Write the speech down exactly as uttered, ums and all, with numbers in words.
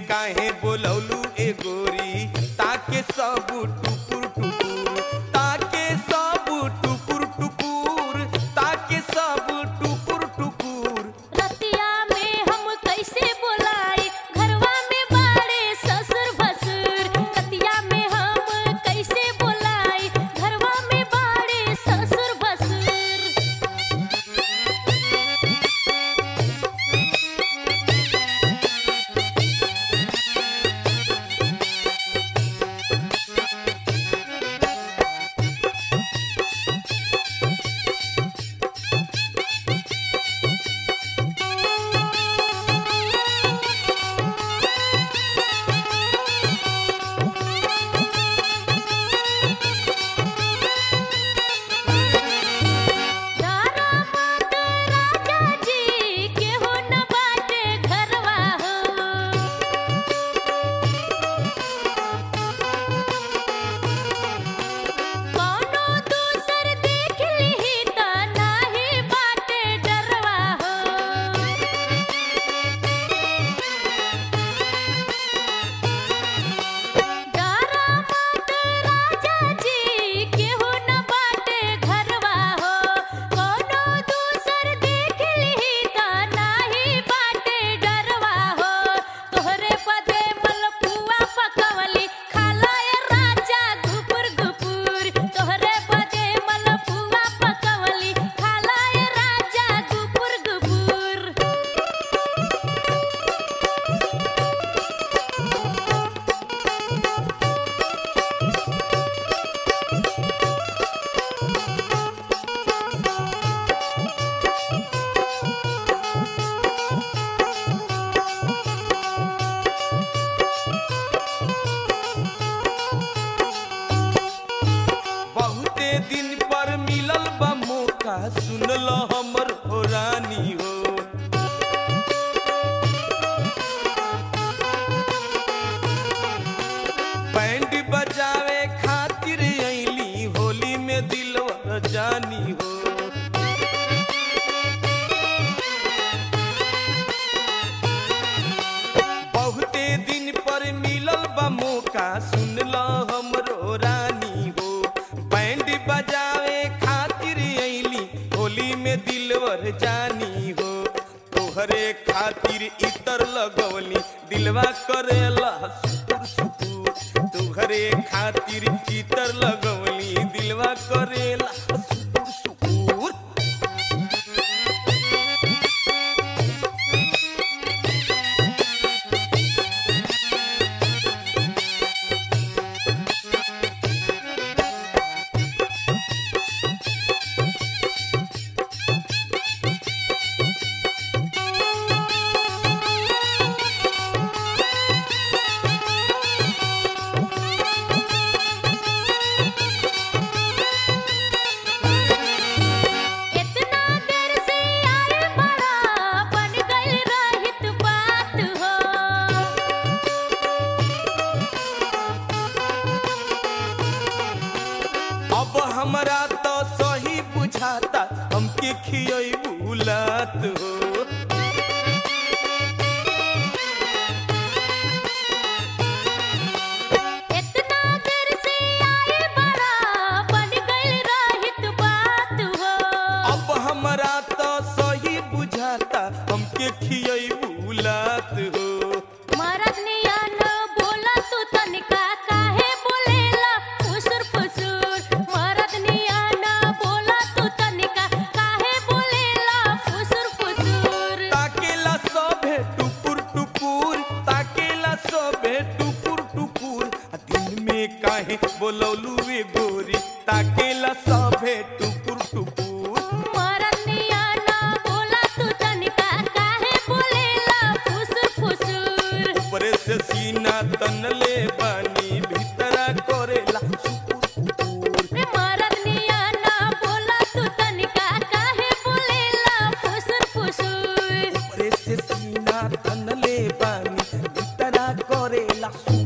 काहे बोलौलू ए गोरी ताके सब टुकुर टुकुर ताके सब टुकुर टुकुर ताके सब टुकुर टुकुर रतिया में हम कैसे बोलाई घरवा में बाड़े ससुर भसुर रतिया में हम कैसे बोलाई घरवा में बाड़े ससुर भसुर सुनल हमर हो रानी हो बैंड बजावे खातिर अइली होली में दिलवा जानी हो बहुते दिन पर मिलल बा मौका सुनल हमरो रानी हो बैंड बजावे खातिर अइली होली में दिलवर जानी हो तोहरे खातिर इतर लगवली दिलवा करेला सुकुर सुकुर तोहरे खातिर इतर लगवली दिलवा करेला सुकुर सुकुर हमरा तो सही बुझाता हमके खियई बुलात हो इतना देर से आए बड़ा बन गइल रहित बात हो अब हमरा तो सही बुझाता हमके खियई बुलात हो मरद निया न बोला तू तनिका काहे बोलेला फुसुर फुसुर मरद निया न बोला तू तनिका काहे बोलेला फुसुर फुसुर ताकेला सभे टुकुर टुकुर ताकेला सभे टुकुर टुकुर दिन में काहे बोलौलू रे गोरी ताकेला सभे टुकुर टुकुर मरद निया न बोला तू तनिका काहे बोलेला फुसुर फुसुर ऊपरे से सीना तनले बानी भीतरा करेला सुकुर सुकुर रे मरद निया न बोला तू तनिका काहे बोलेला फुसुर फुसुर ऊपरे से सीना तनले बानी भीतरा करेला सुकुर